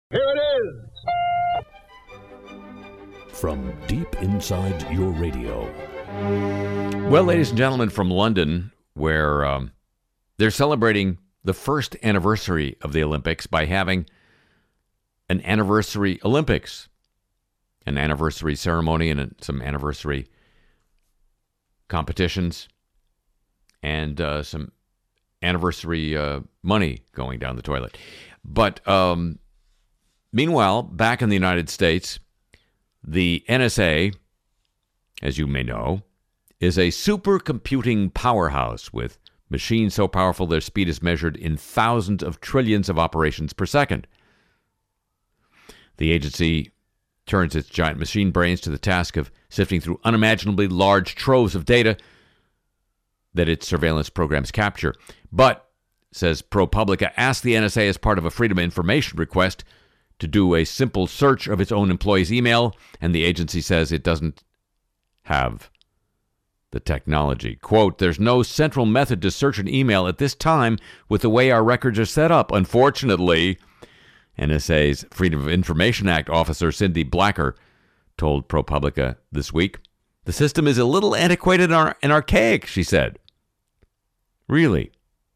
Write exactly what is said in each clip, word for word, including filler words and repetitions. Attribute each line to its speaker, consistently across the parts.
Speaker 1: Here it is!
Speaker 2: From deep inside your radio.
Speaker 3: Well, ladies and gentlemen, from London, where um, they're celebrating the first anniversary of the Olympics by having an anniversary Olympics, an anniversary ceremony, and some anniversary competitions, and uh, some anniversary uh, money going down the toilet. But um, meanwhile, back in the United States, the N S A, as you may know, is a supercomputing powerhouse with machines so powerful their speed is measured in thousands of trillions of operations per second. The agency turns its giant machine brains to the task of sifting through unimaginably large troves of data that its surveillance programs capture. But, says ProPublica, asked the N S A as part of a Freedom of Information request to do a simple search of its own employees' email, and the agency says it doesn't have the technology. Quote, there's no central method to search an email at this time with the way our records are set up. Unfortunately, N S A's Freedom of Information Act officer Cindy Blacker told ProPublica this week, the system is a little antiquated and archaic, she said. Really?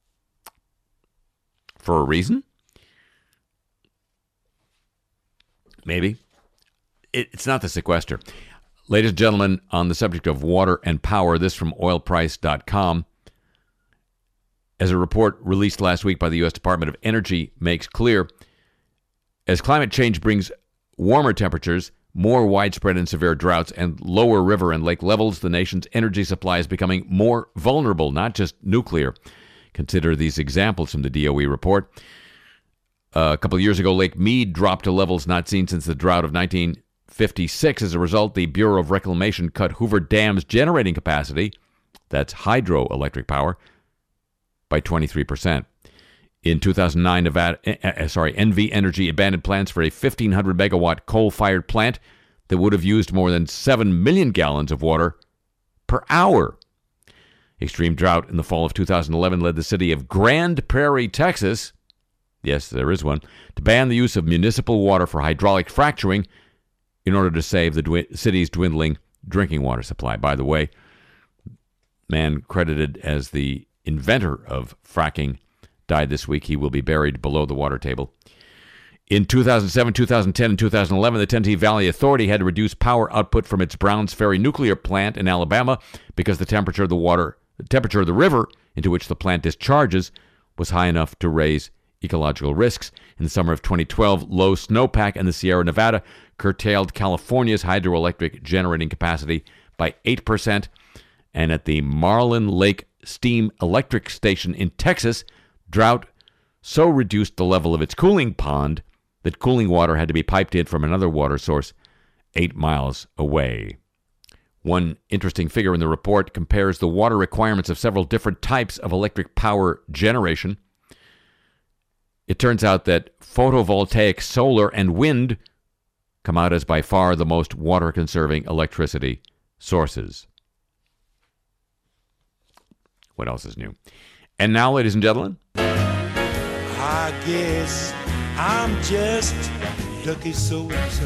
Speaker 3: For a reason? Maybe. It, it's not the sequester. Ladies and gentlemen, on the subject of water and power, this from oil price dot com. As a report released last week by the U S Department of Energy makes clear, as climate change brings warmer temperatures, more widespread and severe droughts, and lower river and lake levels, the nation's energy supply is becoming more vulnerable, not just nuclear. Consider these examples from the D O E report. Uh, a couple of years ago, Lake Mead dropped to levels not seen since the drought of nineteen fifty-six. As a result, the Bureau of Reclamation cut Hoover Dam's generating capacity, that's hydroelectric power, by twenty-three percent. In two thousand nine, Nevada, uh, sorry, N V Energy abandoned plans for a fifteen hundred megawatt coal-fired plant that would have used more than seven million gallons of water per hour. Extreme drought in the fall of two thousand eleven led the city of Grand Prairie, Texas, yes, there is one, to ban the use of municipal water for hydraulic fracturing in order to save the dwi- city's dwindling drinking water supply. By the way, man credited as the inventor of fracking died this week. He will be buried below the water table. In two thousand seven, two thousand ten, and two thousand eleven, the Tennessee Valley Authority had to reduce power output from its Browns Ferry nuclear plant in Alabama because the temperature of the water, the temperature of the river into which the plant discharges was high enough to raise ecological risks. In the summer of twenty twelve, low snowpack in the Sierra Nevada curtailed California's hydroelectric generating capacity by eight percent. And at the Marlin Lake Steam Electric Station in Texas, drought so reduced the level of its cooling pond that cooling water had to be piped in from another water source eight miles away. One interesting figure in the report compares the water requirements of several different types of electric power generation. It turns out that photovoltaic, solar, and wind come out as by far the most water-conserving electricity sources. What else is new? And now, ladies and gentlemen,
Speaker 4: I guess I'm just lucky so-and-so.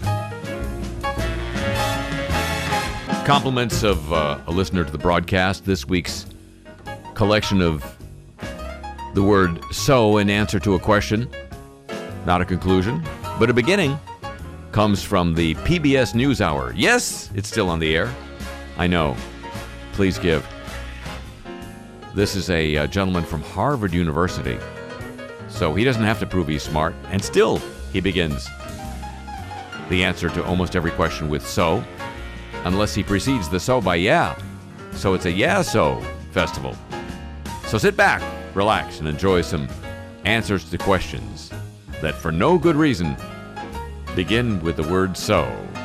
Speaker 3: compliments of uh, a listener to the broadcast. This week's collection of the word so in answer to a question, not a conclusion, but a beginning, comes from the P B S NewsHour. Yes, it's still on the air. I know. Please give. This is a uh, gentleman from Harvard University. So he doesn't have to prove he's smart. And still, he begins the answer to almost every question with so, unless he precedes the so by yeah. So it's a yeah-so festival. So sit back, relax, and enjoy some answers to questions that, for no good reason, begin with the word so.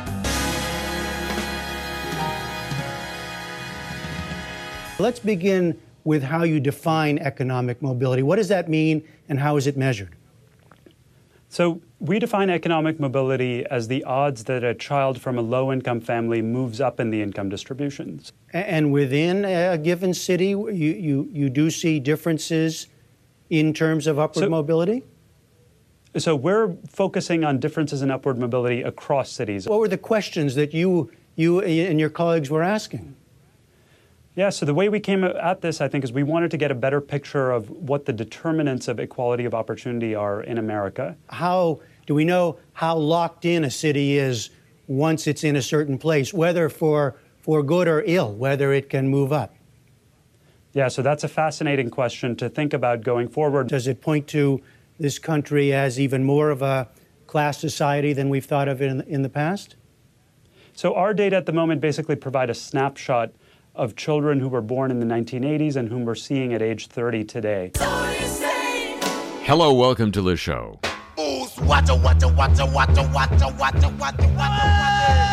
Speaker 5: Let's begin with how you define economic mobility. What does that mean, and how is it measured?
Speaker 6: So we define economic mobility as the odds that a child from a low-income family moves up in the income distributions.
Speaker 5: And within a given city, you, you, you do see differences in terms of upward
Speaker 6: so,
Speaker 5: mobility?
Speaker 6: So we're focusing on differences in upward mobility across cities.
Speaker 5: What were the questions that you, you and your colleagues were asking?
Speaker 6: Yeah, so the way we came at this, I think, is we wanted to get a better picture of what the determinants of equality of opportunity are in America.
Speaker 5: How do we know how locked in a city is once it's in a certain place, whether for, for good or ill, whether it can move up?
Speaker 6: Yeah, so that's a fascinating question to think about going forward.
Speaker 5: Does it point to this country as even more of a class society than we've thought of it in, in the past?
Speaker 6: So our data at the moment basically provide a snapshot of children who were born in the nineteen eighties and whom we're seeing at age thirty today.
Speaker 3: Hello, welcome to the show.
Speaker 4: Watcha, watcha, watcha, watcha, watcha, watcha, watcha, watcha,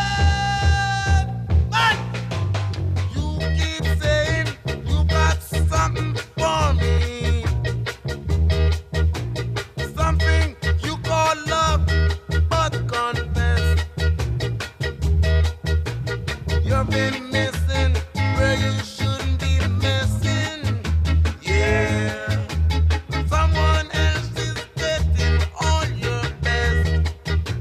Speaker 4: You keep saying you got something for me. Something you call love, but confess you've been missing where you shouldn't be missing. Yeah, someone else is getting all your best.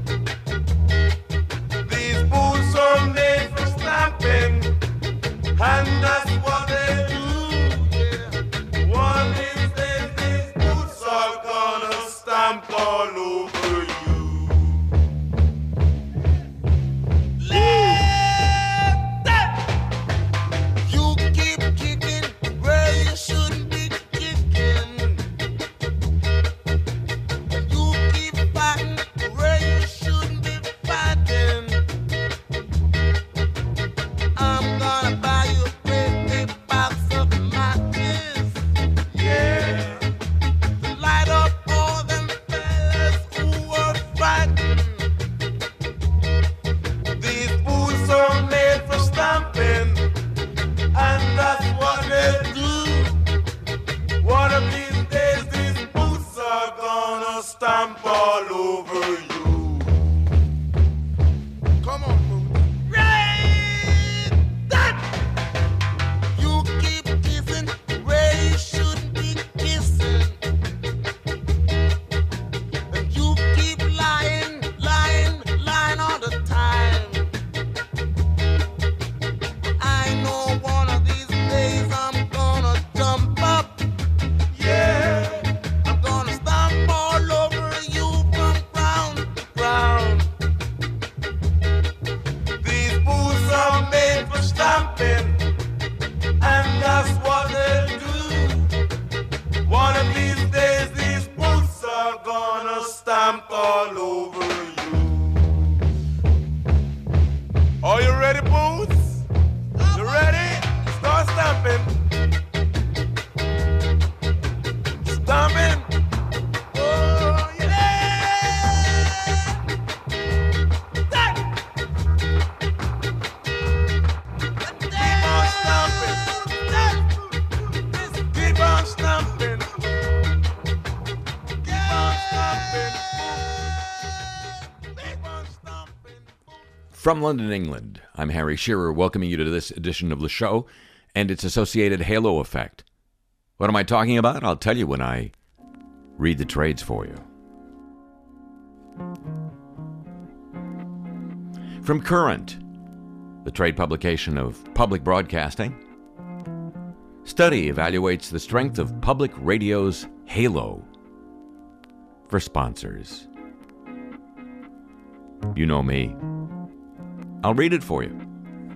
Speaker 4: These boots are made for stamping, and that's what they do. Yeah, one of these days these boots are gonna stamp all over you. Let that you keep kicking where you shouldn't be kicking. You keep fighting where you shouldn't be fighting. I'm gonna buy you a great big box of matches. Yeah, to light up all them fellas who are frightened. These boots are made for stamping, and that's what they do. One of these days, these boots are gonna stamp all over you. Come on, boots. Right! That! You keep kissing where you shouldn't be kissing. And you keep lying, lying, lying all the time. I know one of these days I'm gonna jump up. Yeah, I'm gonna stomp all over you from ground to ground. These boots are made for stamping, and that's what they do. One of these days these boots are gonna stamp all over you. Are you ready, boots? You ready? Start stamping. Stamping. Oh, yeah! That. Keep on stamping. That. Keep on stamping. Keep on stamping. Keep on stamping.
Speaker 3: From London, England, I'm Harry Shearer, welcoming you to this edition of the show and its associated halo effect. What am I talking about? I'll tell you when I read the trades for you. From Current, the trade publication of public broadcasting, study evaluates the strength of public radio's halo for sponsors. You know me. I'll read it for you.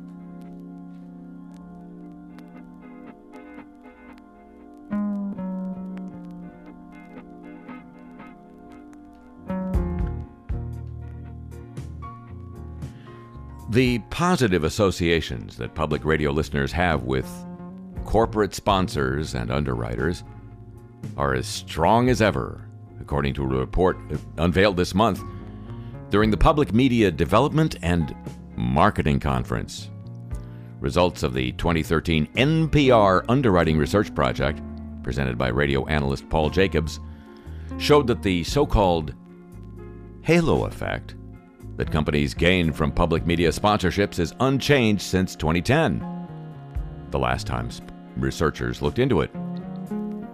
Speaker 3: The positive associations that public radio listeners have with corporate sponsors and underwriters are as strong as ever, according to a report unveiled this month during the Public Media Development and Marketing Conference. Results of the twenty thirteen N P R Underwriting Research Project, presented by radio analyst Paul Jacobs, showed that the so-called halo effect that companies gain from public media sponsorships is unchanged since twenty ten, the last time researchers looked into it.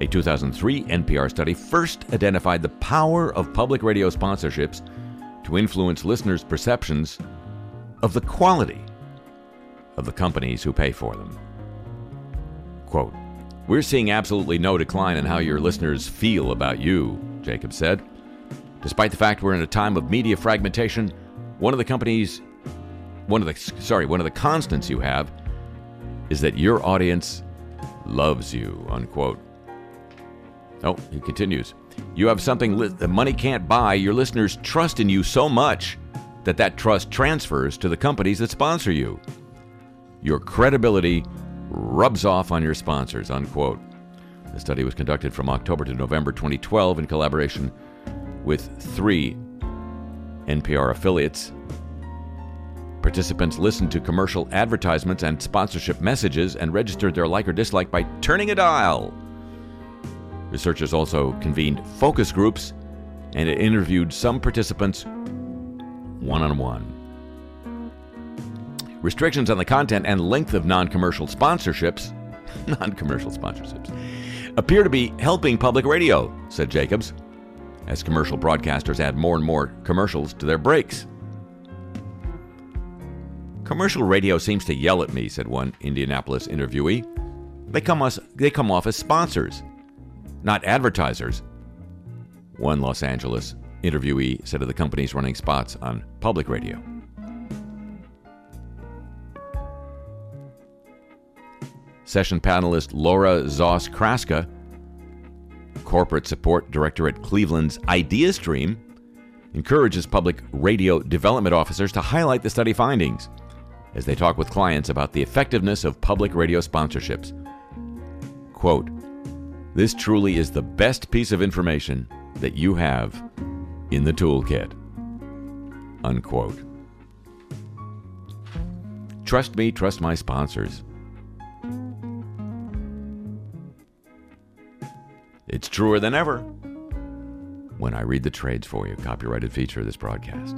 Speaker 3: A two thousand three N P R study first identified the power of public radio sponsorships to influence listeners' perceptions of the quality of the companies who pay for them. Quote, "We're seeing absolutely no decline in how your listeners feel about you," Jacobs said. "Despite the fact we're in a time of media fragmentation, one of the companies, one of the, sorry, one of the constants you have is that your audience loves you," unquote. Oh, he continues. "You have something li- that money can't buy. Your listeners trust in you so much that that trust transfers to the companies that sponsor you. Your credibility rubs off on your sponsors," unquote. The study was conducted from October to November twenty twelve in collaboration with three N P R affiliates. Participants listened to commercial advertisements and sponsorship messages and registered their like or dislike by turning a dial. Researchers also convened focus groups and interviewed some participants one-on-one. Restrictions on the content and length of non-commercial sponsorships, non-commercial sponsorships, appear to be helping public radio, said Jacobs, as commercial broadcasters add more and more commercials to their breaks. "Commercial radio seems to yell at me," said one Indianapolis interviewee. They come, us, they come off as sponsors, not advertisers. One Los Angeles interviewee said of the companies running spots on public radio. Session panelist Laura Zoss-Kraska, corporate support director at Cleveland's IdeaStream, encourages public radio development officers to highlight the study findings as they talk with clients about the effectiveness of public radio sponsorships. Quote, "This truly is the best piece of information that you have in the toolkit," unquote. Trust me, trust my sponsors. It's truer than ever when I read the trades for you. Copyrighted feature of this broadcast.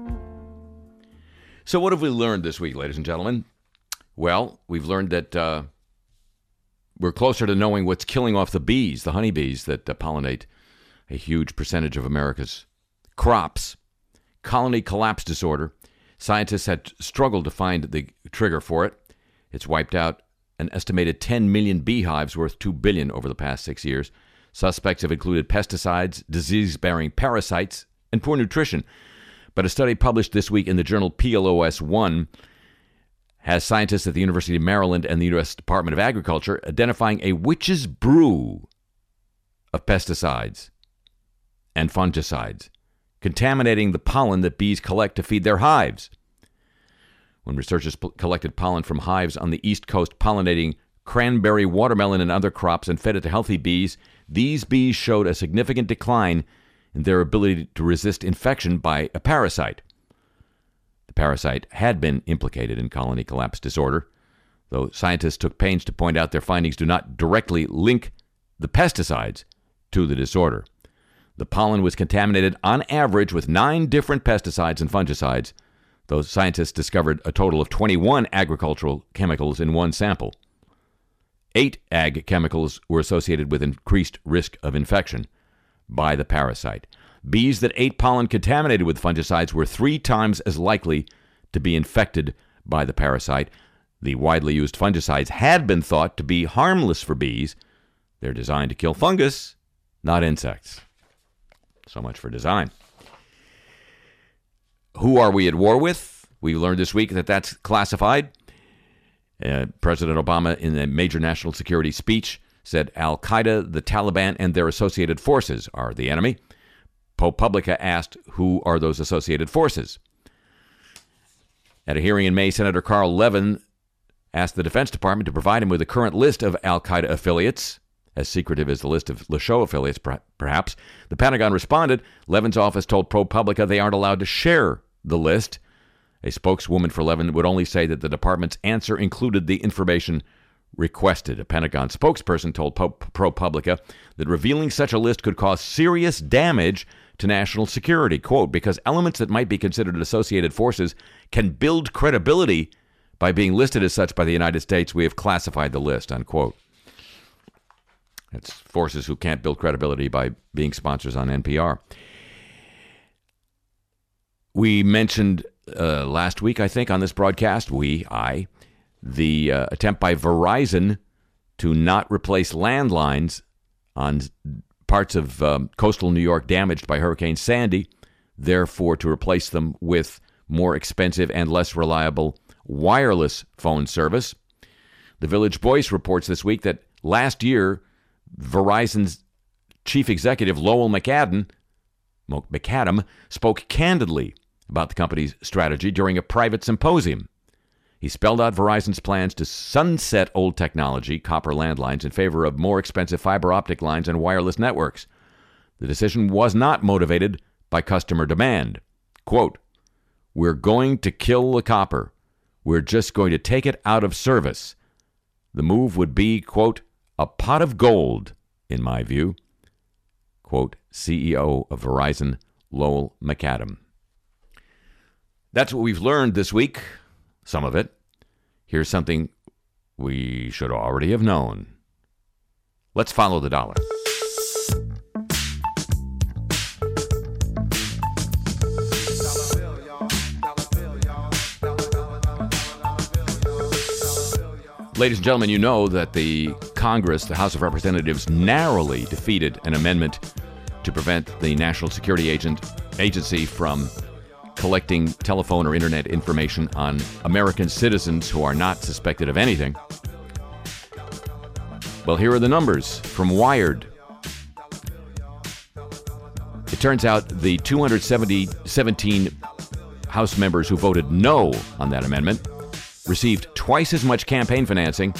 Speaker 3: So what have we learned this week, ladies and gentlemen? Well, we've learned that uh, we're closer to knowing what's killing off the bees, the honeybees that uh, pollinate a huge percentage of America's crops. Colony collapse disorder. Scientists had struggled to find the trigger for it. It's wiped out an estimated ten million beehives worth two billion dollars over the past six years. Suspects have included pesticides, disease-bearing parasites, and poor nutrition. But a study published this week in the journal P L O S one has scientists at the University of Maryland and the U S Department of Agriculture identifying a witch's brew of pesticides and fungicides, contaminating the pollen that bees collect to feed their hives. When researchers p- collected pollen from hives on the East Coast pollinating cranberry, watermelon, and other crops and fed it to healthy bees, these bees showed a significant decline in their ability to resist infection by a parasite. The parasite had been implicated in colony collapse disorder, though scientists took pains to point out their findings do not directly link the pesticides to the disorder. The pollen was contaminated on average with nine different pesticides and fungicides, though scientists discovered a total of twenty-one agricultural chemicals in one sample. Eight ag chemicals were associated with increased risk of infection by the parasite. Bees that ate pollen contaminated with fungicides were three times as likely to be infected by the parasite. The widely used fungicides had been thought to be harmless for bees. They're designed to kill fungus, not insects. So much for design. Who are we at war with? We learned this week that that's classified. Uh, President Obama, in a major national security speech, said Al-Qaeda, the Taliban, and their associated forces are the enemy. ProPublica asked, who are those associated forces? At a hearing in May, Senator Carl Levin asked the Defense Department to provide him with a current list of Al-Qaeda affiliates, as secretive as the list of Lachaud affiliates, perhaps. The Pentagon responded. Levin's office told ProPublica they aren't allowed to share the list. A spokeswoman for Levin would only say that the department's answer included the information requested. A Pentagon spokesperson told ProPublica that revealing such a list could cause serious damage to national security, quote, because elements that might be considered associated forces can build credibility by being listed as such by the United States. We have classified the list, unquote. That's forces who can't build credibility by being sponsors on N P R. We mentioned uh, last week, I think, on this broadcast, we, I, the uh, attempt by Verizon to not replace landlines on parts of um, coastal New York damaged by Hurricane Sandy, therefore to replace them with more expensive and less reliable wireless phone service. The Village Voice reports this week that last year, Verizon's chief executive, Lowell McAdam, McAdam, spoke candidly about the company's strategy during a private symposium. He spelled out Verizon's plans to sunset old technology, copper landlines, in favor of more expensive fiber optic lines and wireless networks. The decision was not motivated by customer demand. Quote, "We're going to kill the copper. We're just going to take it out of service. The move would be, quote, a pot of gold, in my view." Quote, C E O of Verizon, Lowell McAdam. That's what we've learned this week, some of it. Here's something we should already have known. Let's follow the dollar. Ladies and gentlemen, you know that the Congress, the House of Representatives, narrowly defeated an amendment to prevent the National Security Agent, Agency from collecting telephone or internet information on American citizens who are not suspected of anything. Well, here are the numbers from Wired. It turns out the two hundred seventeen House members who voted no on that amendment received twice as much campaign financing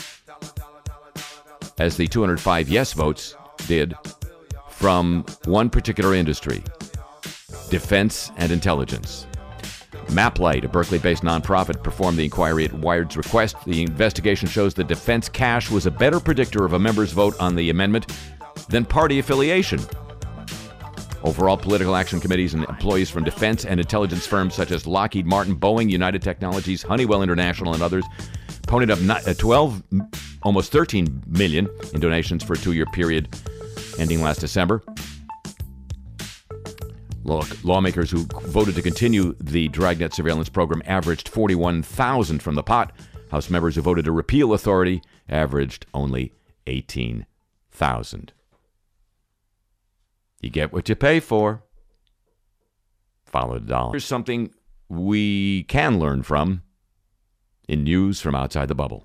Speaker 3: as the two hundred five yes votes did from one particular industry, defense and intelligence. MapLight, a Berkeley-based nonprofit, performed the inquiry at Wired's request. The investigation shows that defense cash was a better predictor of a member's vote on the amendment than party affiliation. Overall, political action committees and employees from defense and intelligence firms such as Lockheed Martin, Boeing, United Technologies, Honeywell International, and others ponied up twelve, almost thirteen million in donations for a two-year period ending last December. Law- lawmakers who voted to continue the Dragnet surveillance program averaged forty-one thousand from the pot. House members who voted to repeal authority averaged only eighteen thousand. You get what you pay for. Follow the dollar. Here's something we can learn from in news from outside the bubble.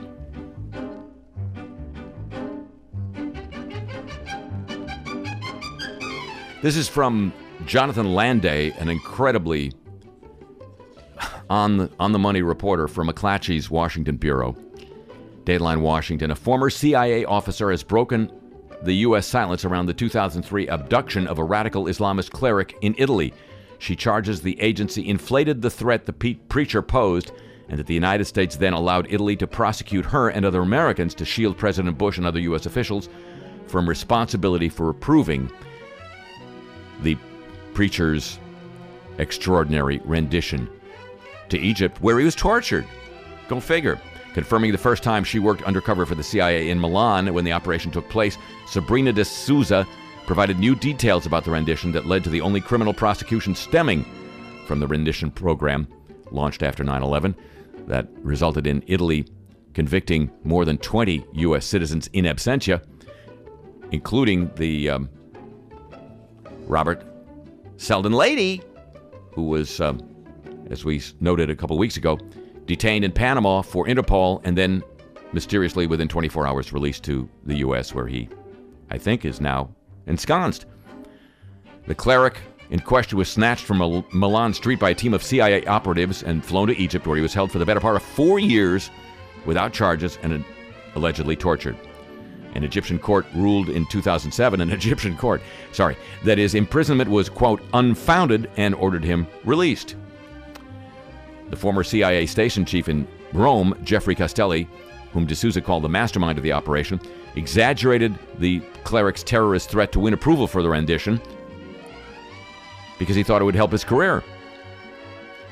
Speaker 3: This is from Jonathan Landay, an incredibly on the, on the money reporter for McClatchy's Washington Bureau. Dateline Washington. A former C I A officer has broken the U S silence around the two thousand three abduction of a radical Islamist cleric in Italy. She charges the agency inflated the threat the pe- preacher posed and that the United States then allowed Italy to prosecute her and other Americans to shield President Bush and other U S officials from responsibility for approving the preacher's extraordinary rendition to Egypt, where he was tortured. Go figure. Confirming the first time she worked undercover for the C I A in Milan when the operation took place, Sabrina de Souza provided new details about the rendition that led to the only criminal prosecution stemming from the rendition program launched after nine eleven that resulted in Italy convicting more than twenty U S citizens in absentia, including the um, Robert Seldon Lady, who was, um, as we noted a couple weeks ago, detained in Panama for Interpol and then mysteriously within twenty-four hours released to the U S, where he, I think, is now ensconced. The cleric in question was snatched from a Milan street by a team of C I A operatives and flown to Egypt, where he was held for the better part of four years without charges and allegedly tortured. An Egyptian court ruled in two thousand seven, an Egyptian court, sorry, that his imprisonment was, quote, unfounded and ordered him released. The former C I A station chief in Rome, Jeffrey Castelli, whom de Souza called the mastermind of the operation, exaggerated the cleric's terrorist threat to win approval for the rendition because he thought it would help his career.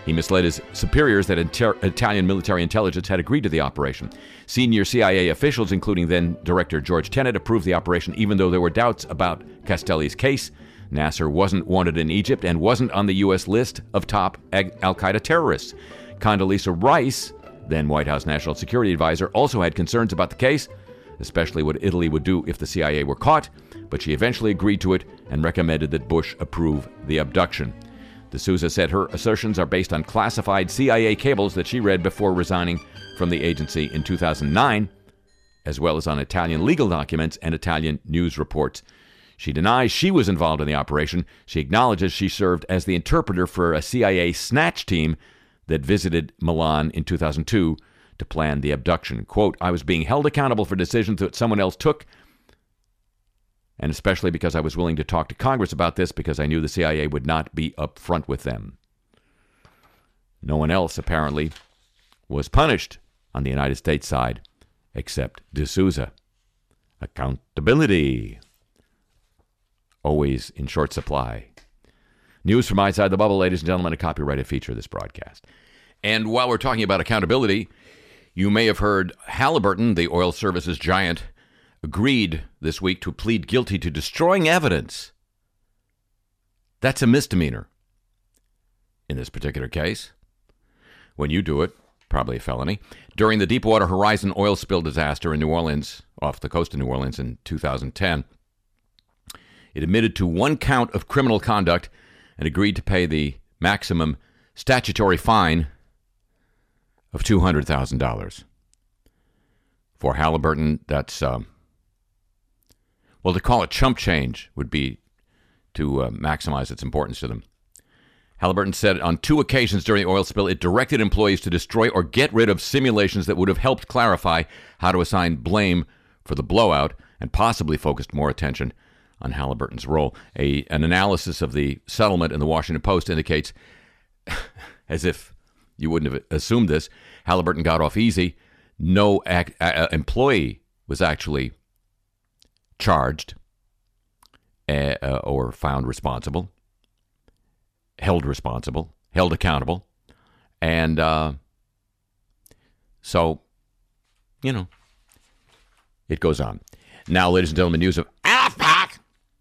Speaker 3: He misled his superiors that inter- Italian military intelligence had agreed to the operation. Senior C I A officials, including then-Director George Tenet, approved the operation even though there were doubts about Castelli's case. Nasser wasn't wanted in Egypt and wasn't on the U S list of top al-Qaeda terrorists. Condoleezza Rice, then White House National Security Advisor, also had concerns about the case, especially what Italy would do if the C I A were caught, but she eventually agreed to it and recommended that Bush approve the abduction. D'Souza said her assertions are based on classified C I A cables that she read before resigning from the agency in two thousand nine, as well as on Italian legal documents and Italian news reports. She denies she was involved in the operation. She acknowledges she served as the interpreter for a C I A snatch team that visited Milan in two thousand two to plan the abduction. Quote, I was being held accountable for decisions that someone else took, and especially because I was willing to talk to Congress about this because I knew the C I A would not be upfront with them. No one else, apparently, was punished on the United States side except D'Souza. Accountability. Always in short supply. News from outside the bubble, ladies and gentlemen, a copyrighted feature of this broadcast. And while we're talking about accountability, you may have heard Halliburton, the oil services giant, agreed this week to plead guilty to destroying evidence. That's a misdemeanor in this particular case. When you do it, probably a felony. During the Deepwater Horizon oil spill disaster in New Orleans, off the coast of New Orleans in two thousand ten, it admitted to one count of criminal conduct and agreed to pay the maximum statutory fine of two hundred thousand dollars. For Halliburton, that's... Um, Well, to call it chump change would be to uh, maximize its importance to them. Halliburton said on two occasions during the oil spill, it directed employees to destroy or get rid of simulations that would have helped clarify how to assign blame for the blowout and possibly focused more attention on Halliburton's role. A, an analysis of the settlement in the Washington Post indicates, as if you wouldn't have assumed this, Halliburton got off easy. No ac- uh, employee was actually charged uh, uh, or found responsible, held responsible, held accountable. And uh, so, you know, it goes on. Now, ladies and gentlemen, news of AFPAC.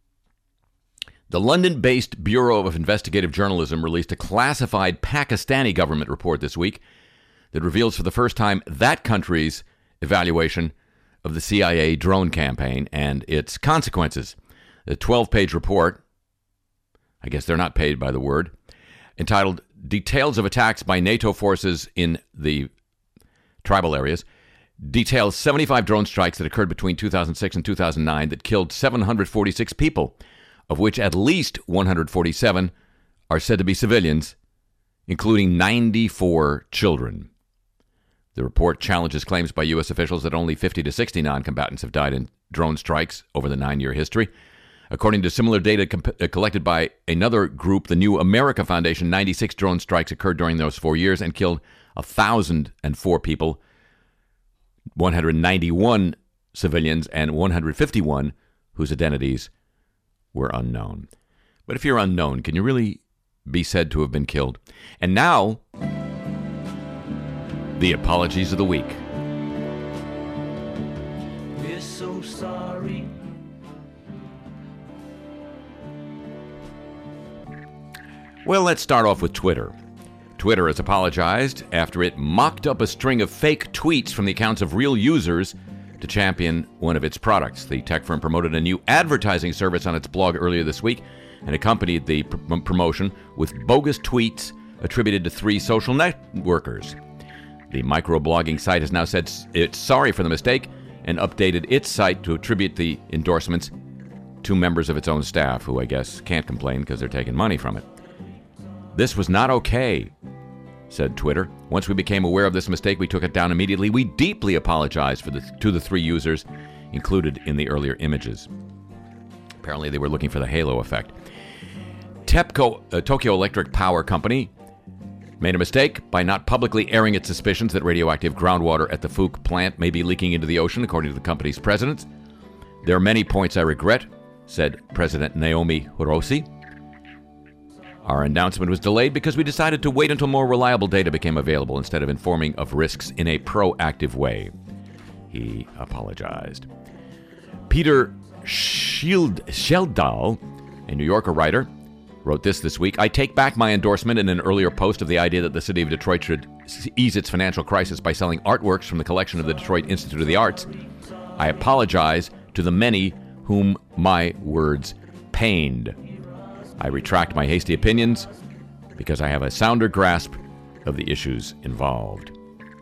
Speaker 3: The London-based Bureau of Investigative Journalism released a classified Pakistani government report this week that reveals for the first time that country's evaluation of the C I A drone campaign and its consequences. The twelve-page report, I guess they're not paid by the word, entitled Details of Attacks by NATO Forces in the Tribal Areas, details seventy-five drone strikes that occurred between two thousand six and two thousand nine that killed seven hundred forty-six people, of which at least one hundred forty-seven are said to be civilians, including ninety-four children. The report challenges claims by U S officials that only fifty to sixty non-combatants have died in drone strikes over the nine-year history. According to similar data comp- collected by another group, the New America Foundation, ninety-six drone strikes occurred during those four years and killed one thousand four people, one hundred ninety-one civilians, and one hundred fifty-one whose identities were unknown. But if you're unknown, can you really be said to have been killed? And now, the apologies of the week.
Speaker 7: We're so sorry.
Speaker 3: Well, let's start off with Twitter. Twitter has apologized after it mocked up a string of fake tweets from the accounts of real users to champion one of its products. The tech firm promoted a new advertising service on its blog earlier this week and accompanied the pr- promotion with bogus tweets attributed to three social networkers. The microblogging site has now said it's sorry for the mistake and updated its site to attribute the endorsements to members of its own staff, who I guess can't complain because they're taking money from it. This was not okay, said Twitter. Once we became aware of this mistake, we took it down immediately. We deeply apologized for the, to the three users included in the earlier images. Apparently, they were looking for the halo effect. TEPCO, uh, Tokyo Electric Power Company, made a mistake by not publicly airing its suspicions that radioactive groundwater at the Fuke plant may be leaking into the ocean, according to the company's president. There are many points I regret, said President Naomi Hirose. Our announcement was delayed because we decided to wait until more reliable data became available instead of informing of risks in a proactive way. He apologized. Peter Schild- Scheldal, a New Yorker writer, wrote this this week. I take back my endorsement in an earlier post of the idea that the city of Detroit should ease its financial crisis by selling artworks from the collection of the Detroit Institute of the Arts. I apologize to the many whom my words pained. I retract my hasty opinions because I have a sounder grasp of the issues involved.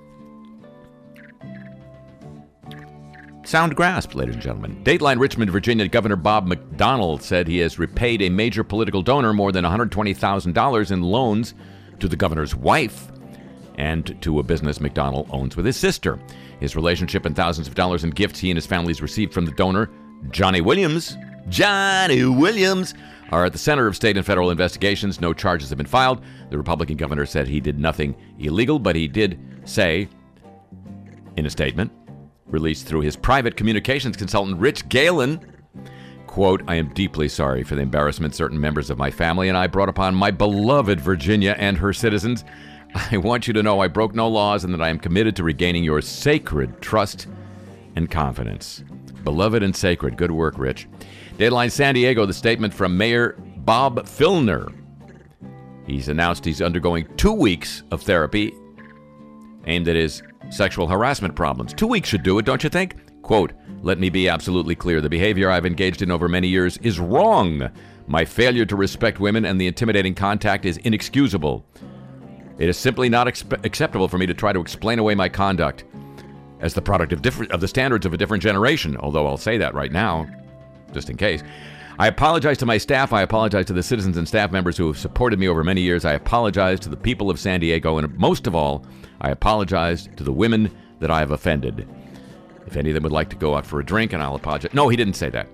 Speaker 3: Sound grasp, ladies and gentlemen. Dateline Richmond, Virginia Governor Bob McDonnell said he has repaid a major political donor more than one hundred twenty thousand dollars in loans to the governor's wife and to a business McDonnell owns with his sister. His relationship and thousands of dollars in gifts he and his families received from the donor, Johnny Williams, Johnny Williams, are at the center of state and federal investigations. No charges have been filed. The Republican governor said he did nothing illegal, but he did say in a statement released through his private communications consultant, Rich Galen, quote, I am deeply sorry for the embarrassment certain members of my family and I brought upon my beloved Virginia and her citizens. I want you to know I broke no laws and that I am committed to regaining your sacred trust and confidence. Beloved and sacred. Good work, Rich. Dateline San Diego, the statement from Mayor Bob Filner. He's announced he's undergoing two weeks of therapy aimed at his sexual harassment problems. Two weeks should do it, don't you think? Quote, let me be absolutely clear. The behavior I've engaged in over many years is wrong. My failure to respect women and the intimidating contact is inexcusable. It is simply not expe- acceptable for me to try to explain away my conduct as the product of different of the standards of a different generation, although I'll say that right now, just in case. I apologize to my staff. I apologize to the citizens and staff members who have supported me over many years. I apologize to the people of San Diego, and most of all, I apologize to the women that I have offended. If any of them would like to go out for a drink, and I'll apologize. No, he didn't say that.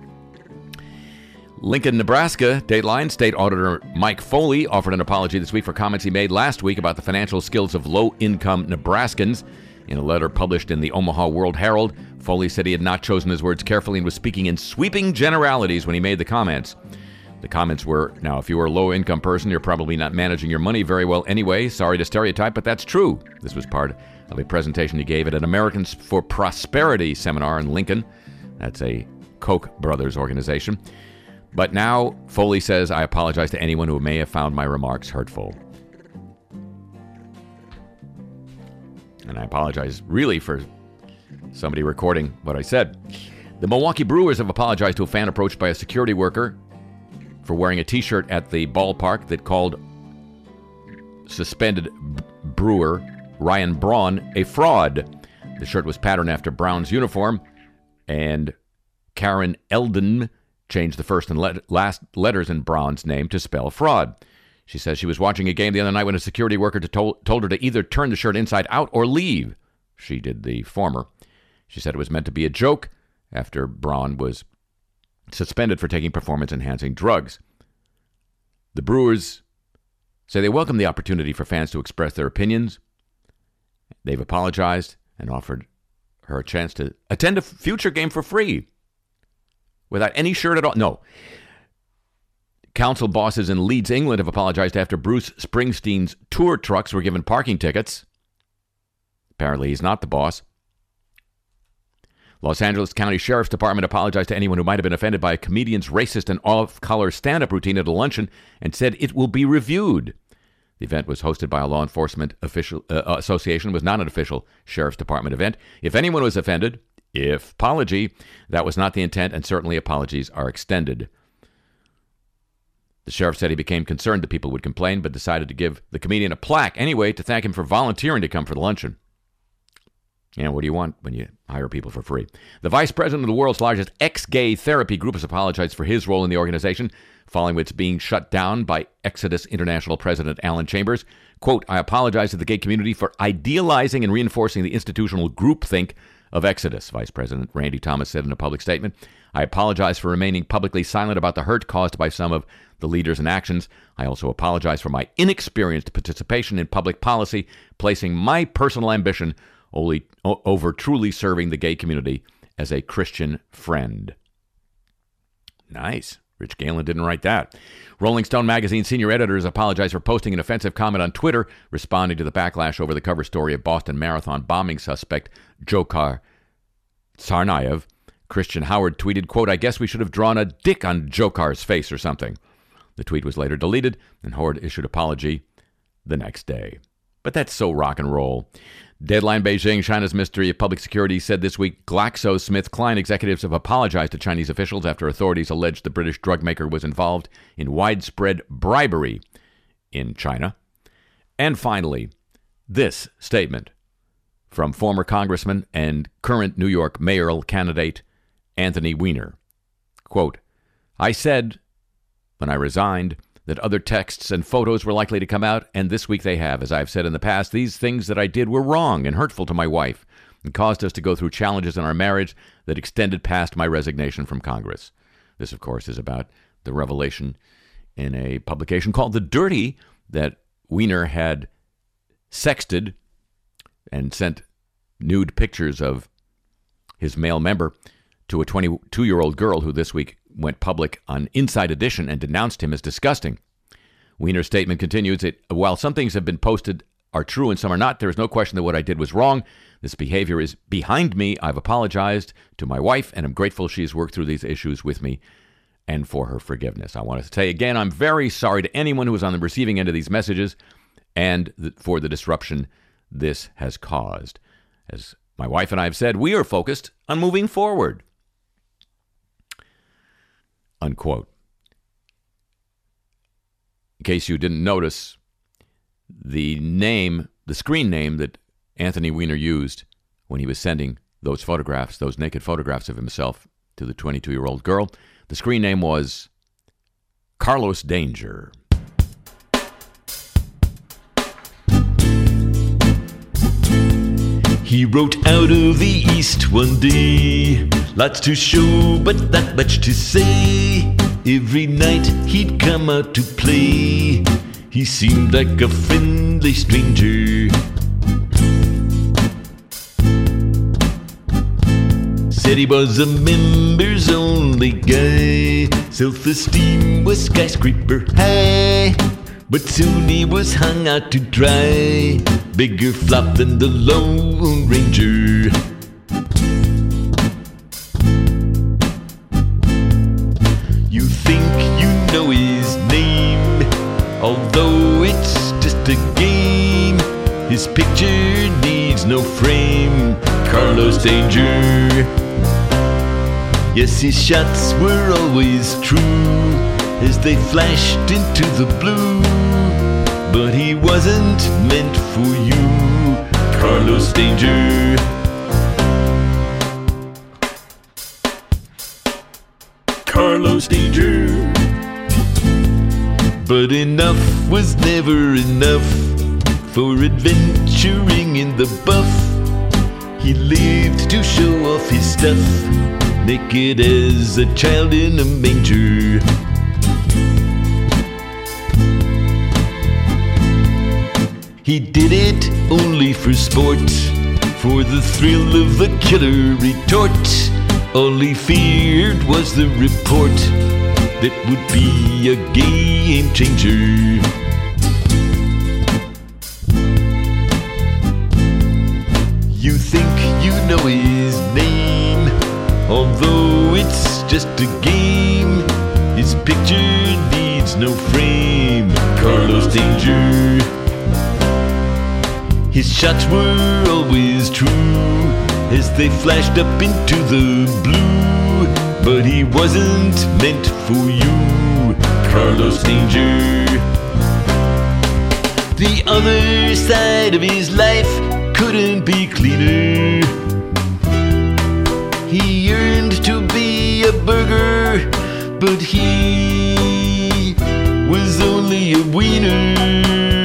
Speaker 3: Lincoln, Nebraska, Dateline, State Auditor Mike Foley offered an apology this week for comments he made last week about the financial skills of low-income Nebraskans. In a letter published in the Omaha World Herald, Foley said he had not chosen his words carefully and was speaking in sweeping generalities when he made the comments. The comments were, now, if you are a low-income person, you're probably not managing your money very well anyway. Sorry to stereotype, but that's true. This was part of a presentation he gave at an Americans for Prosperity seminar in Lincoln. That's a Koch brothers organization. But now, Foley says, I apologize to anyone who may have found my remarks hurtful. And I apologize, really, for somebody recording what I said. The Milwaukee Brewers have apologized to a fan approached by a security worker for wearing a T-shirt at the ballpark that called suspended b- brewer Ryan Braun a fraud. The shirt was patterned after Brown's uniform, and Karen Eldon changed the first and let- last letters in Brown's name to spell fraud. She says she was watching a game the other night when a security worker to told, told her to either turn the shirt inside out or leave. She did the former. She said it was meant to be a joke after Braun was suspended for taking performance-enhancing drugs. The Brewers say they welcome the opportunity for fans to express their opinions. They've apologized and offered her a chance to attend a future game for free without any shirt at all. No. Council bosses in Leeds, England have apologized after Bruce Springsteen's tour trucks were given parking tickets. Apparently he's not the boss. Los Angeles County Sheriff's Department apologized to anyone who might have been offended by a comedian's racist and off-color stand-up routine at a luncheon and said it will be reviewed. The event was hosted by a law enforcement official uh, association. It was not an official Sheriff's Department event. If anyone was offended, if apology, that was not the intent, and certainly apologies are extended. The sheriff said he became concerned that people would complain, but decided to give the comedian a plaque anyway to thank him for volunteering to come for the luncheon. And what do you want when you hire people for free? The vice president of the world's largest ex-gay therapy group has apologized for his role in the organization, following its being shut down by Exodus International President Alan Chambers. Quote, I apologize to the gay community for idealizing and reinforcing the institutional groupthink of Exodus, Vice President Randy Thomas said in a public statement. I apologize for remaining publicly silent about the hurt caused by some of the leaders and actions. I also apologize for my inexperienced participation in public policy, placing my personal ambition only o- over truly serving the gay community as a Christian friend. Nice. Rich Galen didn't write that. Rolling Stone magazine senior editors apologized for posting an offensive comment on Twitter, responding to the backlash over the cover story of Boston Marathon bombing suspect Dzhokhar Tsarnaev. Christian Howard tweeted, quote, "I guess we should have drawn a dick on Dzhokhar's face or something." The tweet was later deleted, and Howard issued apology the next day. But that's so rock and roll. Deadline Beijing, China's Ministry of Public Security said this week GlaxoSmithKline executives have apologized to Chinese officials after authorities alleged the British drug maker was involved in widespread bribery in China. And finally, this statement from former Congressman and current New York mayoral candidate Anthony Weiner. Quote, "I said when I resigned that other texts and photos were likely to come out, and this week they have. As I've said in the past, these things that I did were wrong and hurtful to my wife and caused us to go through challenges in our marriage that extended past my resignation from Congress." This, of course, is about the revelation in a publication called The Dirty that Weiner had sexted and sent nude pictures of his male member to a twenty-two-year-old girl who this week went public on Inside Edition and denounced him as disgusting. Weiner's statement continues, it, while some things have been posted are true and some are not, there is no question that what I did was wrong. This behavior is behind me. I've apologized to my wife, and I'm grateful she has worked through these issues with me and for her forgiveness. I want to say again, I'm very sorry to anyone who was on the receiving end of these messages and the, for the disruption this has caused. As my wife and I have said, we are focused on moving forward. Unquote. In case you didn't notice, the name, the screen name that Anthony Weiner used when he was sending those photographs, those naked photographs of himself to the twenty-two-year-old girl, the screen name was Carlos Danger.
Speaker 8: He wrote out of the East one day, lots to show but not much to say. Every night he'd come out to play. He seemed like a friendly stranger. Said he was a members only guy. Self-esteem was skyscraper high. But soon he was hung out to dry. Bigger flop than the Lone Ranger. You think you know his name, although it's just a game. His picture needs no frame. Carlos Danger. Yes, his shots were always true as they flashed into the blue. But he wasn't meant for you, Carlos Danger. Carlos Danger. But enough was never enough for adventuring in the buff. He lived to show off his stuff, naked as a child in a manger. He did it only for sport, for the thrill of the killer retort. All he feared was the report that would be a game changer. You think you know his name, although it's just a game. His picture needs no frame, Carlos Danger. His shots were always true as they flashed up into the blue. But he wasn't meant for you, Carlos Danger. The other side of his life couldn't be cleaner. He yearned to be a burger, but he was only a wiener.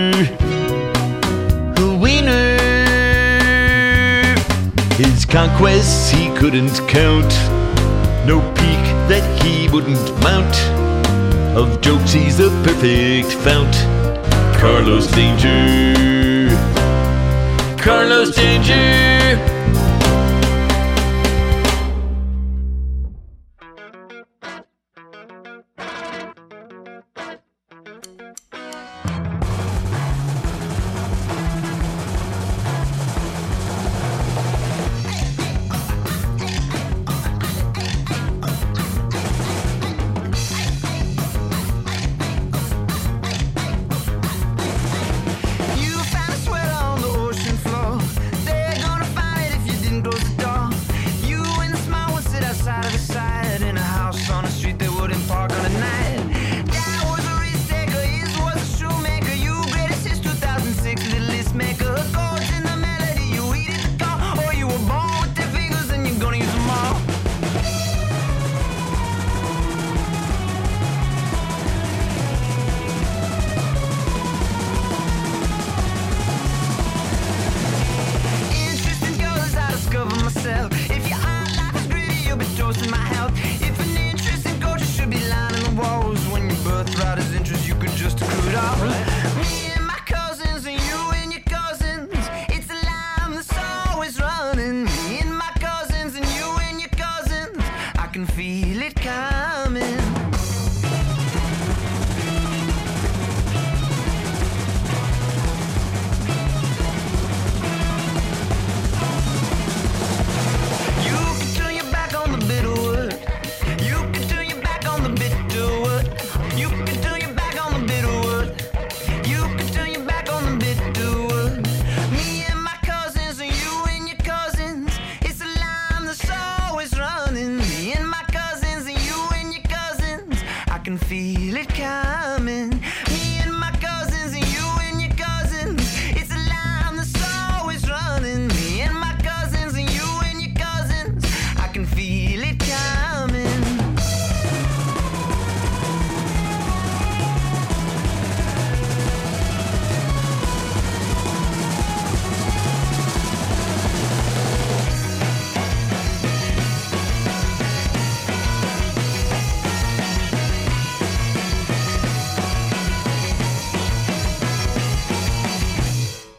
Speaker 8: His conquests he couldn't count, no peak that he wouldn't mount. Of jokes he's a perfect fount, Carlos Danger. Carlos Danger.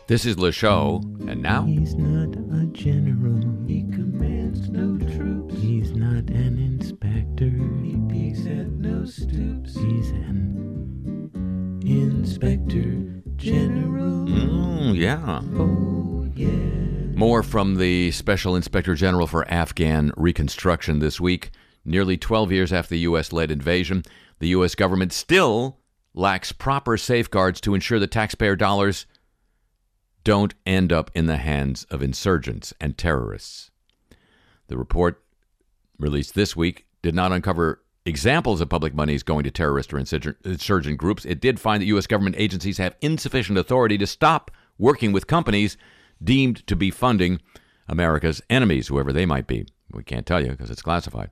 Speaker 3: This is Le Show, and now
Speaker 9: He's not a general. He commands no troops. He's not an inspector. He peeks at no stoops. He's an inspector general.
Speaker 3: mm, yeah.
Speaker 9: Oh, yeah.
Speaker 3: More from the Special Inspector General for Afghan Reconstruction this week. Nearly twelve years after the U S-led invasion, the U S government still lacks proper safeguards to ensure that taxpayer dollars don't end up in the hands of insurgents and terrorists. The report released this week did not uncover examples of public monies going to terrorist or insurgent groups. It did find that U S government agencies have insufficient authority to stop working with companies deemed to be funding America's enemies, whoever they might be. We can't tell you because it's classified.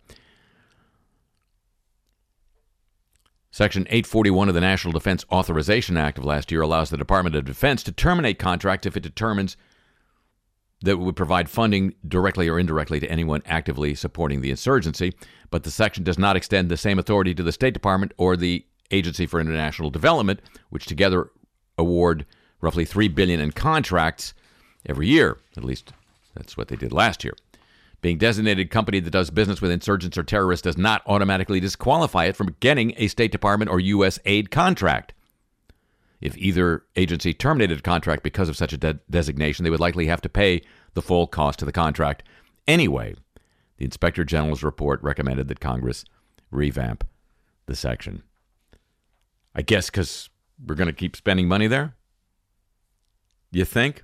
Speaker 3: Section eight forty-one of the National Defense Authorization Act of last year allows the Department of Defense to terminate contracts if it determines that it would provide funding directly or indirectly to anyone actively supporting the insurgency. But the section does not extend the same authority to the State Department or the Agency for International Development, which together award roughly three billion dollars in contracts every year. At least that's what they did last year. Being designated a company that does business with insurgents or terrorists does not automatically disqualify it from getting a State Department or U S aid contract. If either agency terminated a contract because of such a de- designation, they would likely have to pay the full cost of the contract. Anyway, the Inspector General's report recommended that Congress revamp the section. I guess because we're going to keep spending money there? You think?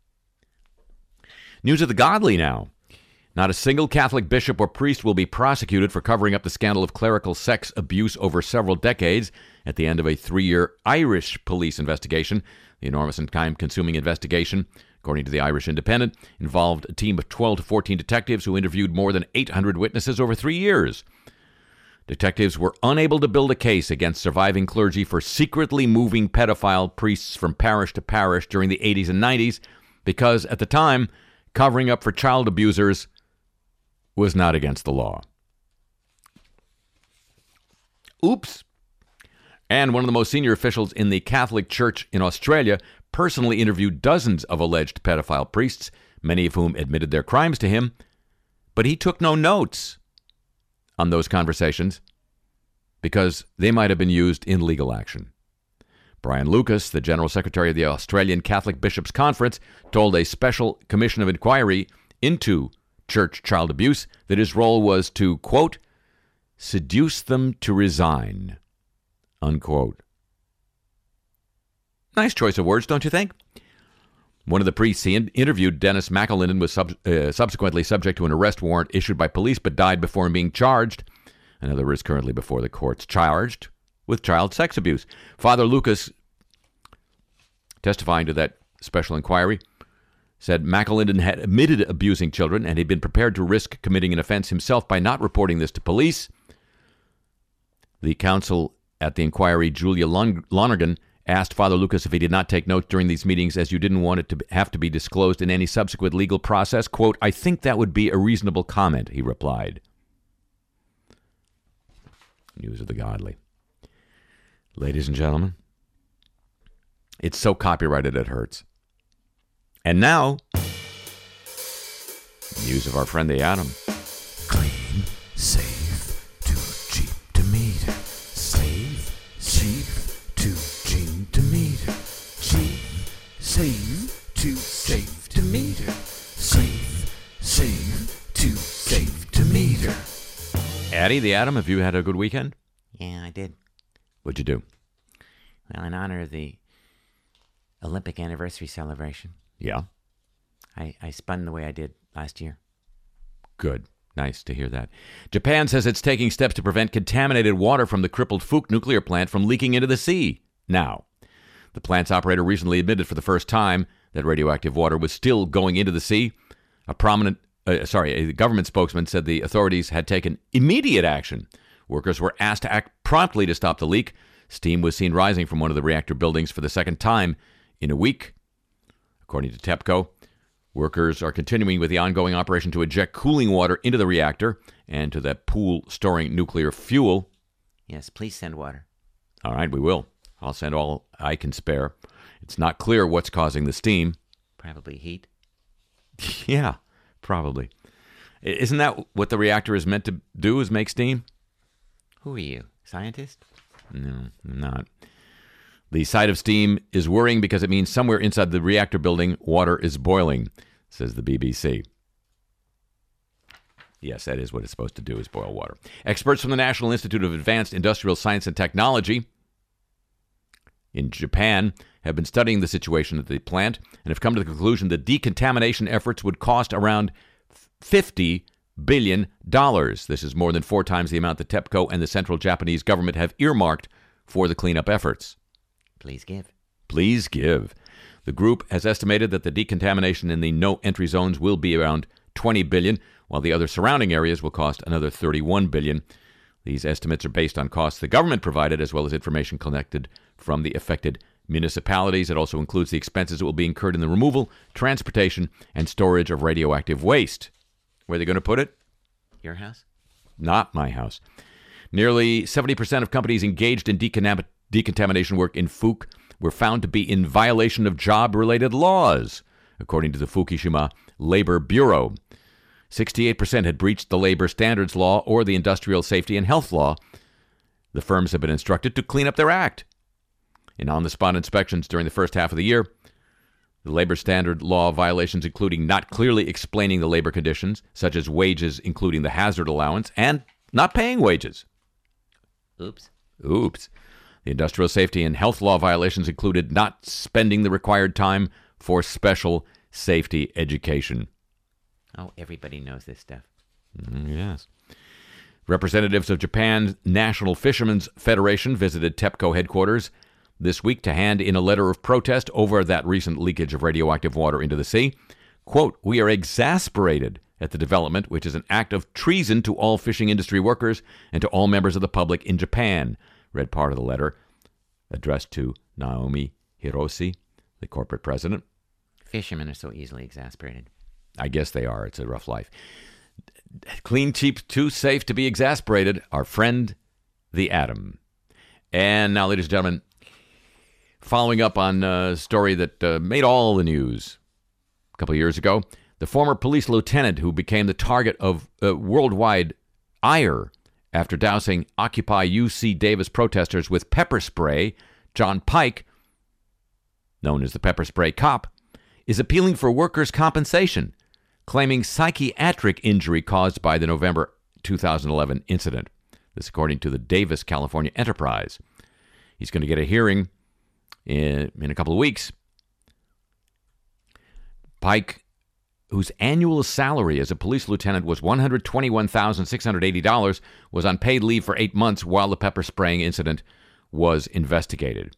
Speaker 3: News of the godly now. Not a single Catholic bishop or priest will be prosecuted for covering up the scandal of clerical sex abuse over several decades. At the end of a three-year Irish police investigation, the enormous and time-consuming investigation, according to the Irish Independent, involved a team of twelve to fourteen detectives who interviewed more than eight hundred witnesses over three years. Detectives were unable to build a case against surviving clergy for secretly moving pedophile priests from parish to parish during the eighties and nineties because, at the time, covering up for child abusers was not against the law. Oops. And one of the most senior officials in the Catholic Church in Australia personally interviewed dozens of alleged pedophile priests, many of whom admitted their crimes to him, but he took no notes on those conversations because they might have been used in legal action. Brian Lucas, the General Secretary of the Australian Catholic Bishops' Conference, told a special commission of inquiry into church child abuse that his role was to, quote, seduce them to resign, unquote. Nice choice of words, don't you think? One of the priests he in- interviewed, Dennis McAlinden, was sub- uh, subsequently subject to an arrest warrant issued by police but died before being charged. Another is currently before the courts, charged with child sex abuse. Father Lucas, testifying to that special inquiry, said McAlinden had admitted abusing children and had been prepared to risk committing an offense himself by not reporting this to police. The counsel at the inquiry, Julia Lonergan, asked Father Lucas if he did not take notes during these meetings as you didn't want it to have to be disclosed in any subsequent legal process. Quote, I think that would be a reasonable comment, he replied. News of the godly. Ladies and gentlemen, it's so copyrighted it hurts. And now, news of our friend the Atom.
Speaker 9: Clean, safe, too cheap to meter. Safe, cheap, too cheap to meter. Cheap, safe, too safe to meter. Safe, safe, too safe to meter.
Speaker 3: Addie, the Atom, have you had a good weekend?
Speaker 10: Yeah, I did.
Speaker 3: What'd you do?
Speaker 10: Well, in honor of the Olympic anniversary celebration,
Speaker 3: Yeah.
Speaker 10: I, I spun the way I did last year.
Speaker 3: Good. Nice to hear that. Japan says it's taking steps to prevent contaminated water from the crippled Fuku nuclear plant from leaking into the sea. Now, the plant's operator recently admitted for the first time that radioactive water was still going into the sea. A prominent, uh, sorry, a government spokesman said the authorities had taken immediate action. Workers were asked to act promptly to stop the leak. Steam was seen rising from one of the reactor buildings for the second time in a week. According to TEPCO, workers are continuing with the ongoing operation to inject cooling water into the reactor and to the pool storing nuclear fuel.
Speaker 10: Yes, please send water.
Speaker 3: All right, we will. I'll send all I can spare. It's not clear what's causing the steam.
Speaker 10: Probably heat.
Speaker 3: Yeah, probably. I- Isn't that what the reactor is meant to do, is make steam?
Speaker 10: Who are you, scientist?
Speaker 3: No, I'm not. The sight of steam is worrying because it means somewhere inside the reactor building, water is boiling, says the B B C. Yes, that is what it's supposed to do, is boil water. Experts from the National Institute of Advanced Industrial Science and Technology in Japan have been studying the situation at the plant and have come to the conclusion that decontamination efforts would cost around fifty billion dollars. This is more than four times the amount that TEPCO and the central Japanese government have earmarked for the cleanup efforts.
Speaker 10: Please give.
Speaker 3: Please give. The group has estimated that the decontamination in the no-entry zones will be around twenty billion dollars, while the other surrounding areas will cost another thirty-one billion dollars. These estimates are based on costs the government provided, as well as information collected from the affected municipalities. It also includes the expenses that will be incurred in the removal, transportation, and storage of radioactive waste. Where are they going to put it?
Speaker 10: Your house?
Speaker 3: Not my house. Nearly seventy percent of companies engaged in deconam- decontamination work in Fuke were found to be in violation of job-related laws, according to the Fukushima Labor Bureau. sixty-eight percent had breached the labor standards law or the industrial safety and health law. The firms have been instructed to clean up their act. In on-the-spot inspections during the first half of the year, the labor standard law violations, including not clearly explaining the labor conditions, such as wages including the hazard allowance, and not paying wages.
Speaker 10: Oops.
Speaker 3: Oops. The industrial safety and health law violations included not spending the required time for special safety education.
Speaker 10: Oh, everybody knows this stuff.
Speaker 3: Mm, yes. Representatives of Japan's National Fishermen's Federation visited TEPCO headquarters this week to hand in a letter of protest over that recent leakage of radioactive water into the sea. Quote, "We are exasperated at the development, which is an act of treason to all fishing industry workers and to all members of the public in Japan," read part of the letter addressed to Naomi Hirose, the corporate president.
Speaker 10: Fishermen are so easily exasperated.
Speaker 3: I guess they are. It's a rough life. Clean, cheap, too safe to be exasperated. Our friend, the atom. And now, ladies and gentlemen, following up on a story that uh, made all the news a couple of years ago, the former police lieutenant who became the target of uh, worldwide ire after dousing Occupy U C Davis protesters with pepper spray, John Pike, known as the pepper spray cop, is appealing for workers' compensation, claiming psychiatric injury caused by the November two thousand eleven incident. This according to the Davis, California Enterprise. He's going to get a hearing in, in a couple of weeks. Pike, whose annual salary as a police lieutenant was one hundred twenty-one thousand six hundred eighty dollars, was on paid leave for eight months while the pepper spraying incident was investigated.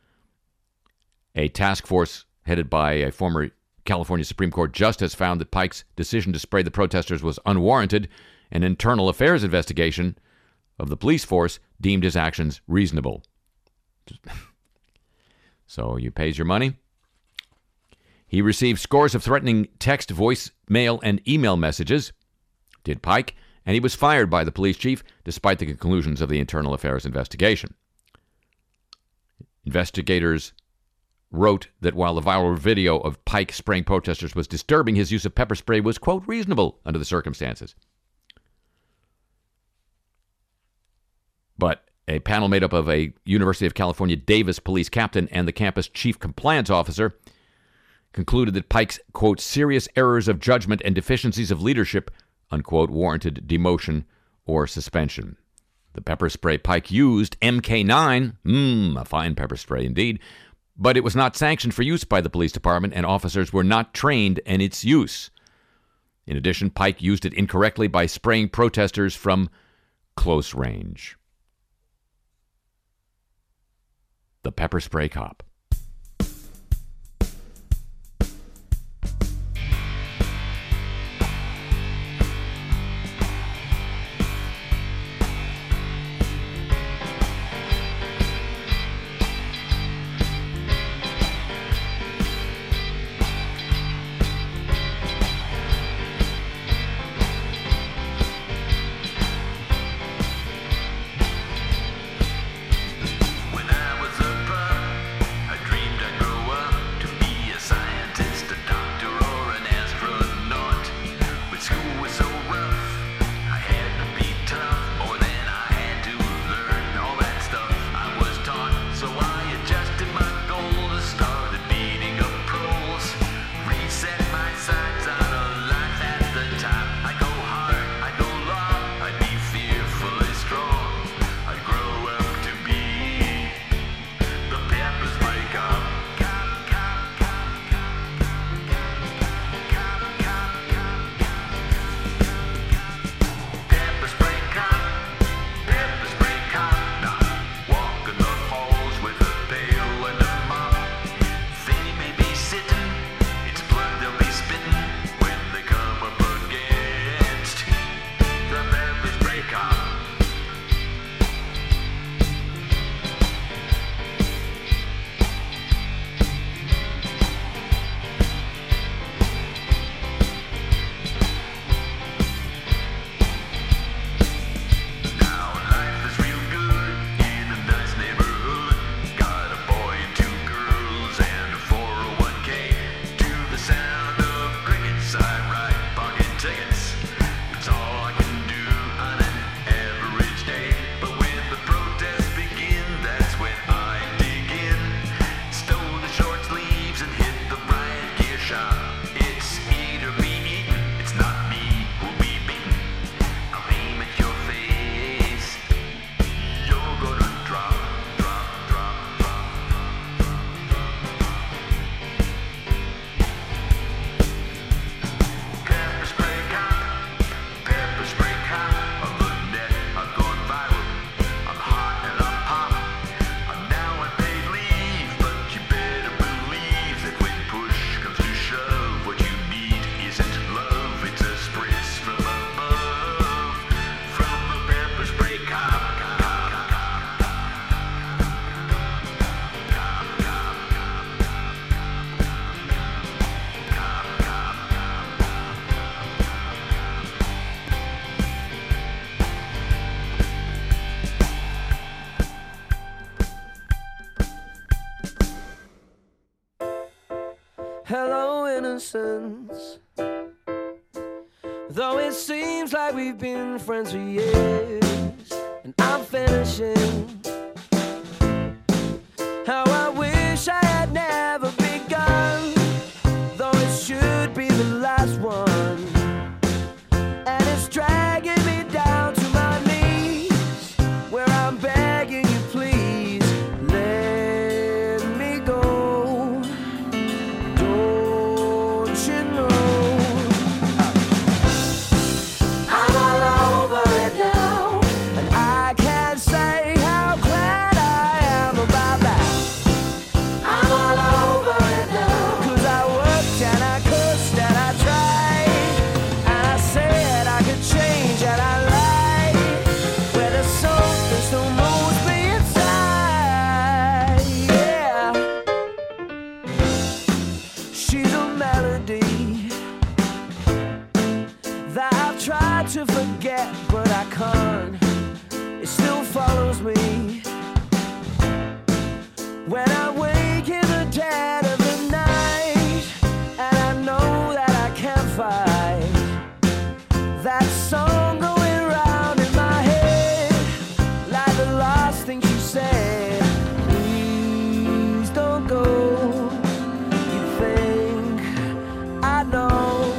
Speaker 3: A task force headed by a former California Supreme Court justice found that Pike's decision to spray the protesters was unwarranted. An internal affairs investigation of the police force deemed his actions reasonable. So you pays your money. He received scores of threatening text, voice, mail, and email messages, did Pike, and he was fired by the police chief despite the conclusions of the internal affairs investigation. Investigators wrote that while the viral video of Pike spraying protesters was disturbing, his use of pepper spray was, quote, reasonable under the circumstances. But a panel made up of a University of California Davis police captain and the campus chief compliance officer concluded that Pike's, quote, serious errors of judgment and deficiencies of leadership, unquote, warranted demotion or suspension. The pepper spray Pike used, M K nine, mmm, a fine pepper spray indeed, but it was not sanctioned for use by the police department, and officers were not trained in its use. In addition, Pike used it incorrectly by spraying protesters from close range. The pepper spray cop.
Speaker 4: When I was a pup,
Speaker 7: Hello, innocence. Though it seems like we've been friends for years, and I'm finishing. How I wish I had never begun, though it should be the last one. And it's dragging me down to my knees, where I'm begging you, please, let me go. Don't you know? I'm all over it now, and I can't say how glad I am about that. I'm all over it now, 'cause I worked and I cursed and I tried, and I said I could change and I lied, where there's something still moves me inside. Yeah, she's a melody that I've tried to forget, but I can't. It still follows me when I wake in the dead of the night, and I know that I can't fight that song going round in my head, like the last thing she said. Please don't go. You think I know?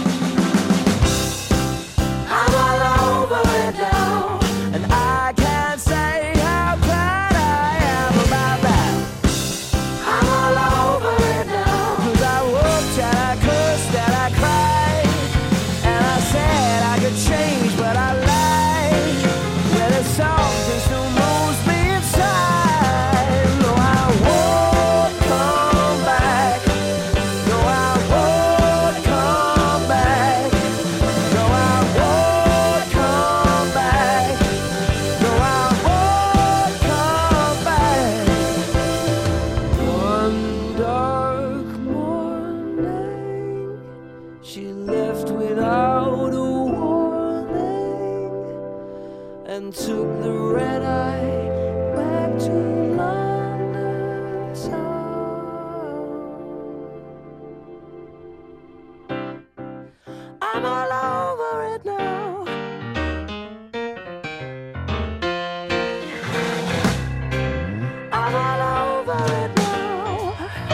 Speaker 7: I'm all over it now, and I can't say how glad I am about that. I'm all over it now, 'cause I worked and I cursed and I cried, and I said I could change, but I lied. Well, there's something still moves me inside. No, I won't come back. No, I won't come back. No, I won't come back. No, I won't come back. One dark morning, she left without a warning and took the red eye back to London town. I'm all over it now. I'm all over it now.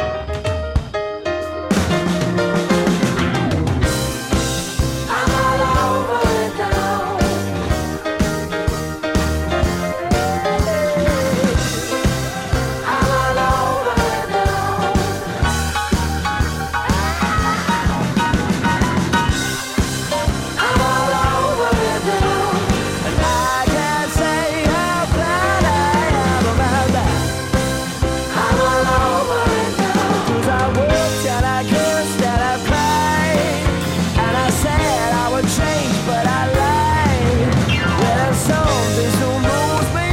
Speaker 7: I'm all over it now. I'm all over it now. I'm all over it now, and I can't say how glad I am about that. I'm all over it now, 'cause I worked and I cursed and I cried, and I said I would change, but I lied. Well, there's something still moves me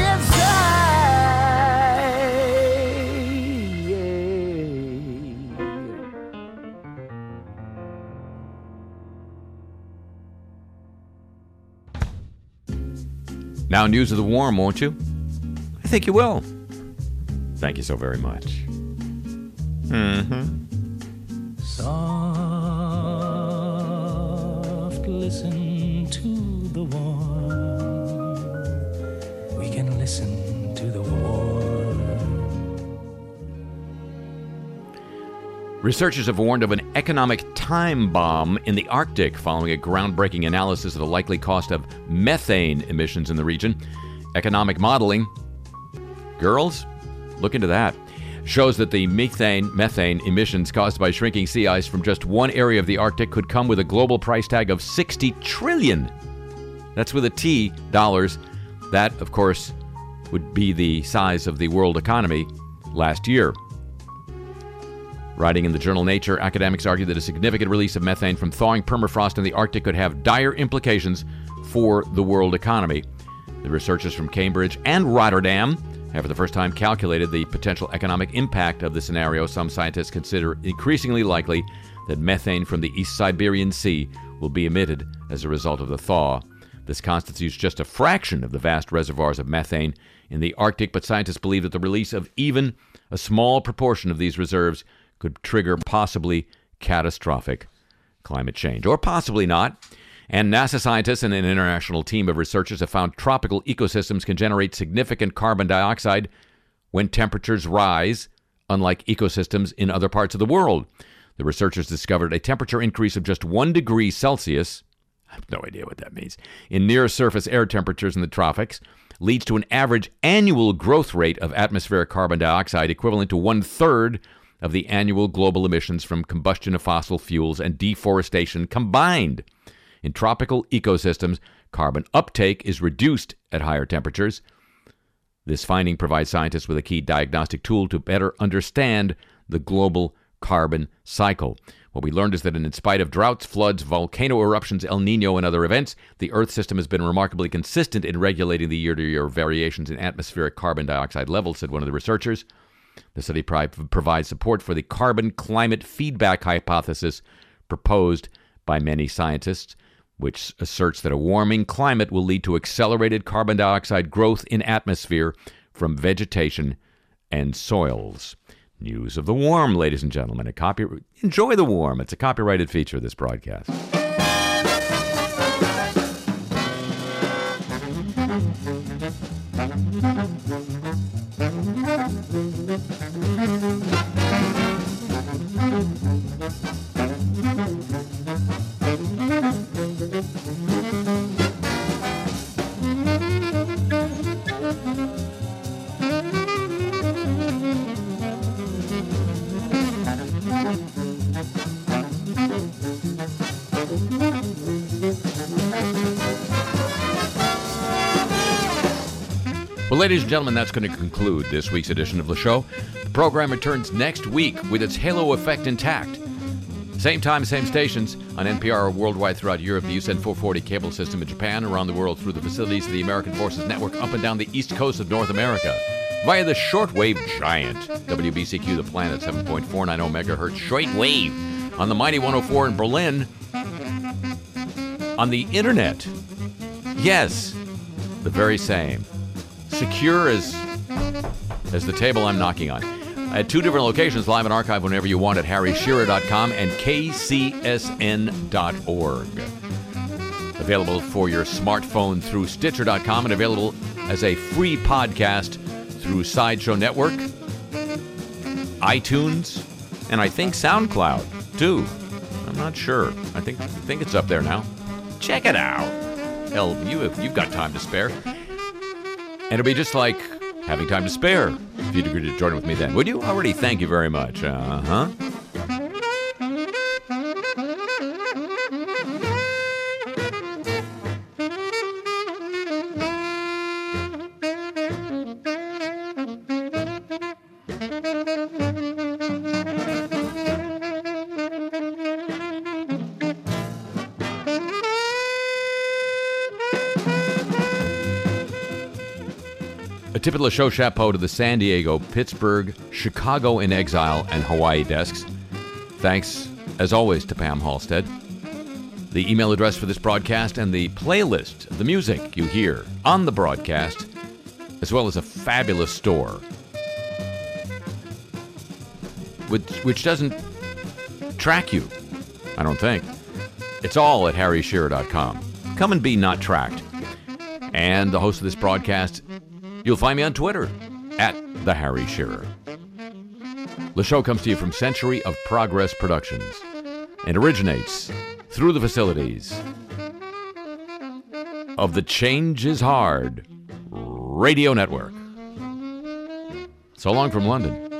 Speaker 7: inside. Yeah.
Speaker 3: Now, news of the warm, won't you? I think you will. Thank you so very much. Mm-hmm.
Speaker 9: Soft, listen to the warm. We can listen to the warm.
Speaker 3: Researchers have warned of an economic time bomb in the Arctic following a groundbreaking analysis of the likely cost of methane emissions in the region. Economic modeling, girls, look into that, shows that the methane, methane emissions caused by shrinking sea ice from just one area of the Arctic could come with a global price tag of sixty trillion dollars. That's with a T, dollars. That, of course, would be the size of the world economy last year. Writing in the journal Nature, academics argue that a significant release of methane from thawing permafrost in the Arctic could have dire implications for the world economy. The researchers from Cambridge and Rotterdam have for the first time calculated the potential economic impact of the scenario. Some scientists consider increasingly likely that methane from the East Siberian Sea will be emitted as a result of the thaw. This constitutes just a fraction of the vast reservoirs of methane in the Arctic, but scientists believe that the release of even a small proportion of these reserves could trigger possibly catastrophic climate change, or possibly not. And NASA scientists and an international team of researchers have found tropical ecosystems can generate significant carbon dioxide when temperatures rise, unlike ecosystems in other parts of the world. The researchers discovered a temperature increase of just one degree Celsius, I have no idea what that means, in near-surface air temperatures in the tropics leads to an average annual growth rate of atmospheric carbon dioxide equivalent to one-third of the annual global emissions from combustion of fossil fuels and deforestation combined. In tropical ecosystems, carbon uptake is reduced at higher temperatures. This finding provides scientists with a key diagnostic tool to better understand the global carbon cycle. What we learned is that in spite of droughts, floods, volcano eruptions, El Nino, and other events, the Earth system has been remarkably consistent in regulating the year-to-year variations in atmospheric carbon dioxide levels, said one of the researchers. The study pri- provides support for the carbon climate feedback hypothesis proposed by many scientists, which asserts that a warming climate will lead to accelerated carbon dioxide growth in atmosphere from vegetation and soils. News of the warm, ladies and gentlemen. A copy- Enjoy the warm. It's a copyrighted feature of this broadcast. Well, ladies and gentlemen, that's going to conclude this week's edition of the show. The program returns next week with its halo effect intact. Same time, same stations on N P R worldwide throughout Europe, the U S N four forty cable system in Japan, around the world through the facilities of the American Forces Network up and down the east coast of North America, via the shortwave giant, W B C Q, the planet, seven point four nine zero megahertz shortwave, on the mighty one oh four in Berlin, on the internet. Yes, the very same. Secure as as the table I'm knocking on. At two different locations, live and archive whenever you want at harry shearer dot com and k c s n dot org. Available for your smartphone through stitcher dot com and available as a free podcast through Sideshow Network, iTunes, and I think SoundCloud, too. I'm not sure. I think I think it's up there now. Check it out. Hell, you have, you've got time to spare. And it'll be just like having time to spare if you'd agree to join with me then. Would you? Already, thank you very much. Uh-huh. A tip of the show chapeau to the San Diego, Pittsburgh, Chicago in Exile, and Hawaii desks. Thanks, as always, to Pam Halstead. The email address for this broadcast and the playlist of the music you hear on the broadcast, as well as a fabulous store, which, which doesn't track you, I don't think. It's all at harry shearer dot com. Come and be not tracked. And the host of this broadcast, you'll find me on Twitter, at The Harry Shearer. The show comes to you from Century of Progress Productions and originates through the facilities of the Change is Hard Radio Network. So long from London.